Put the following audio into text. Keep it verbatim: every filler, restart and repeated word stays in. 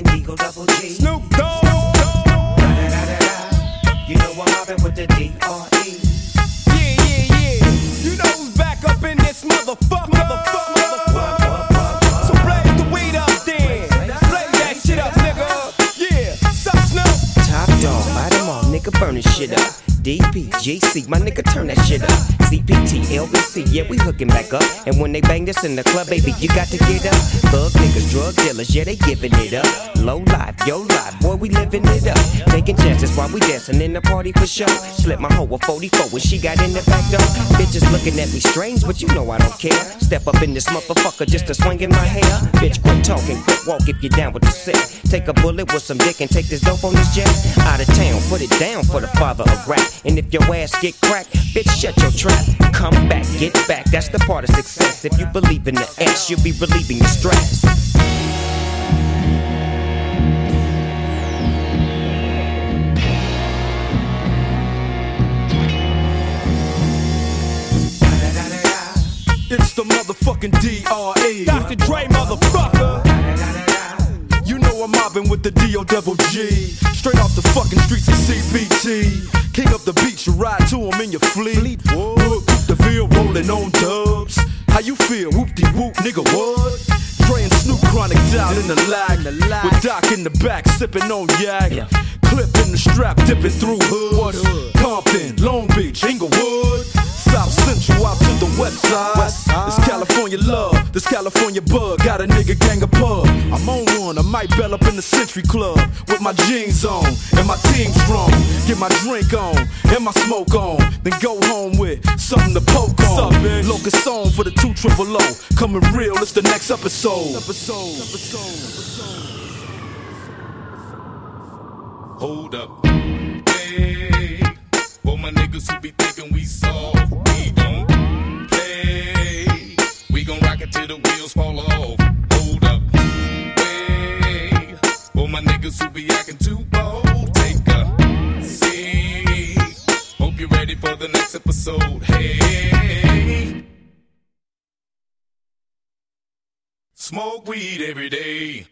motherfucking Eagle Double G. Snoop Dogg. You know I'm mobbing with the D R E. Yeah, yeah, yeah. You know who's back up in this motherfucker. Motherfucker, motherfucker. So blaze the weed up then. Blaze that shit up, nigga. Yeah, sup, Snoop? Top dog, bite them all, nigga, burn this shit up. D P, G C, my nigga, turn that shit up. C P T, L B C, yeah, we hooking back up. And when they bang this in the club, baby, you got to get up. Thug niggas, drug dealers, yeah, they giving it up. Low life, yo life, boy, we living it up. Taking chances while we dancing in the party for sure. Slip my hoe a forty-four when she got in the back door. Bitches looking at me strange, but you know I don't care. Step up in this motherfucker just to swing in my hair. Bitch, quit talking, quit walk if you're down with the set. Take a bullet with some dick and take this dope on this jet. Out of town, put it down for the father of rap. And if your ass get cracked, bitch, shut your trap. Come back, get back, that's the part of success. If you believe in the ass, you'll be relieving your stress. It's the motherfucking D R E. Doctor Dre, motherfucker. You know I'm mobbing with the D O double G. Straight off the fucking streets of C B T. King up the beach, you ride to him in your fleet. Whoop, the field rolling on dubs. How you feel? Whoop-de-whoop, nigga, what? Dre and Snoop Chronic down in the lag. With Doc in the back, sipping on yak. Yeah. Clip in the strap, dipping through hoods. Hood? Compton, Long Beach, Inglewood. South Central out to the west side. west side. This California love, this California bug. Got a nigga gang of pub. I'm on one, I might bell up in the Century Club. With my jeans on, and my team strong. Get my drink on, and my smoke on. Then go home with something to poke on. Locust song for the two triple O. Coming real, it's the next episode. Episode, episode, episode. Hold up. Hey, for my niggas who be thinking we soft, we don't play. We gon' rock it till the wheels fall off. Hold up. Hey, for my niggas who be acting too bold, take a seat. Hope you're ready for the next episode. Hey, smoke weed every day.